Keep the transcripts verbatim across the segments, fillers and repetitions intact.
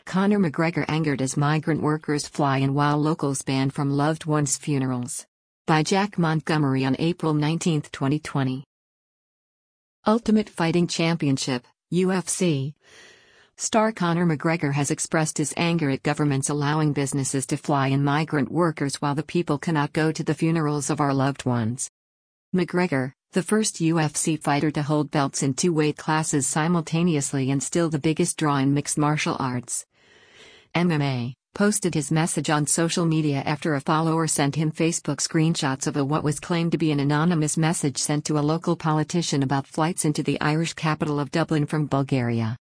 Conor McGregor angered as migrant workers fly in while locals banned from loved ones' funerals. By Jack Montgomery on April nineteenth, twenty twenty. Ultimate Fighting Championship, U F C. Star Conor McGregor has expressed his anger at governments allowing businesses to fly in migrant workers while the people cannot go to the funerals of our loved ones. McGregor, the first U F C fighter to hold belts in two weight classes simultaneously and still the biggest draw in mixed martial arts, M M A, posted his message on social media after a follower sent him Facebook screenshots of a what was claimed to be an anonymous message sent to a local politician about flights into the Irish capital of Dublin from Bulgaria.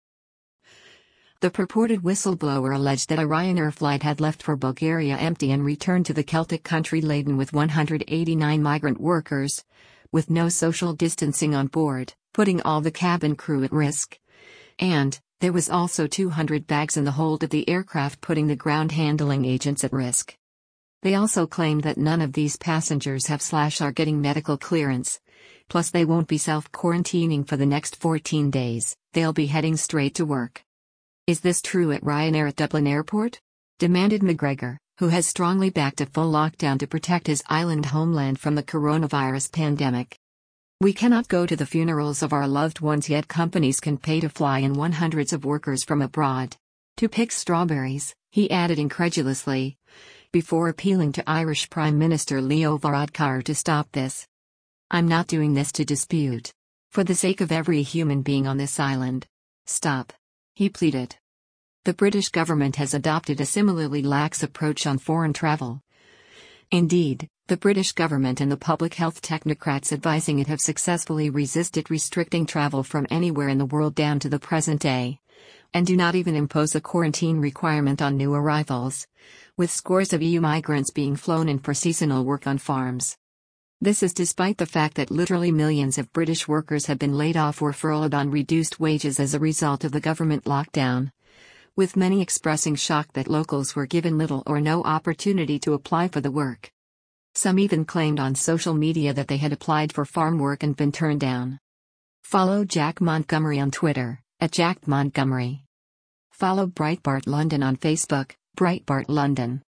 The purported whistleblower alleged that a Ryanair flight had left for Bulgaria empty and returned to the Celtic country laden with one hundred eighty-nine migrant workers, with no social distancing on board, putting all the cabin crew at risk. And there was also two hundred bags in the hold of the aircraft, putting the ground handling agents at risk. They also claimed that none of these passengers have slash are getting medical clearance. Plus they won't be self-quarantining for the next fourteen days, they'll be heading straight to work. Is this true at Ryanair at Dublin Airport? Demanded McGregor, who has strongly backed a full lockdown to protect his island homeland from the coronavirus pandemic. We cannot go to the funerals of our loved ones, yet companies can pay to fly in one hundreds of workers from abroad. To pick strawberries, he added incredulously, before appealing to Irish Prime Minister Leo Varadkar to stop this. I'm not doing this to dispute. For the sake of every human being on this island. Stop. He pleaded. The British government has adopted a similarly lax approach on foreign travel. Indeed, the British government and the public health technocrats advising it have successfully resisted restricting travel from anywhere in the world down to the present day, and do not even impose a quarantine requirement on new arrivals, with scores of E U migrants being flown in for seasonal work on farms. This is despite the fact that literally millions of British workers have been laid off or furloughed on reduced wages as a result of the government lockdown, with many expressing shock that locals were given little or no opportunity to apply for the work. Some even claimed on social media that they had applied for farm work and been turned down. Follow Jack Montgomery on Twitter, at Jack Montgomery. Follow Breitbart London on Facebook, Breitbart London.